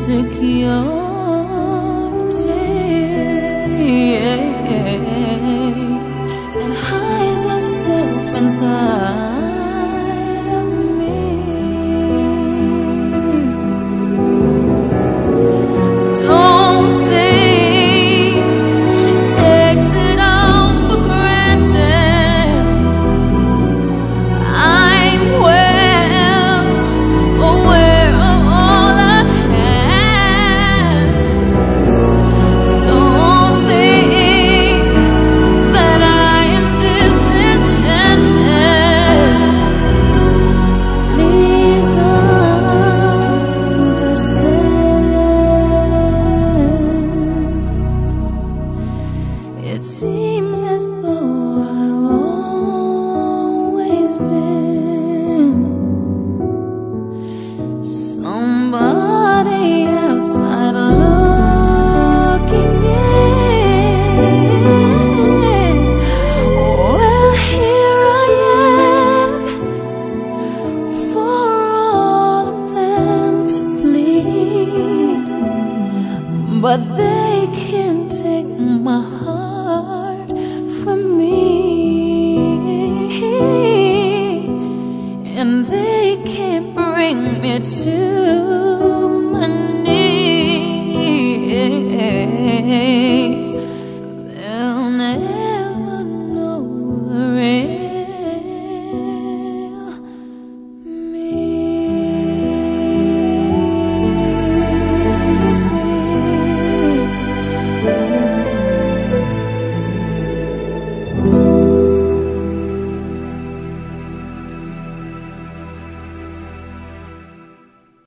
insecurity and hides itself inside of me. Don't say she takes it all for granted. I'm well aware of all I have. Don't think that I am disenchanted. Please understand. It seems as though I've always been somebody outside looking in. Well, here I am for all of them to plead, but they can't take my heart from me, and they can't bring me to my knees.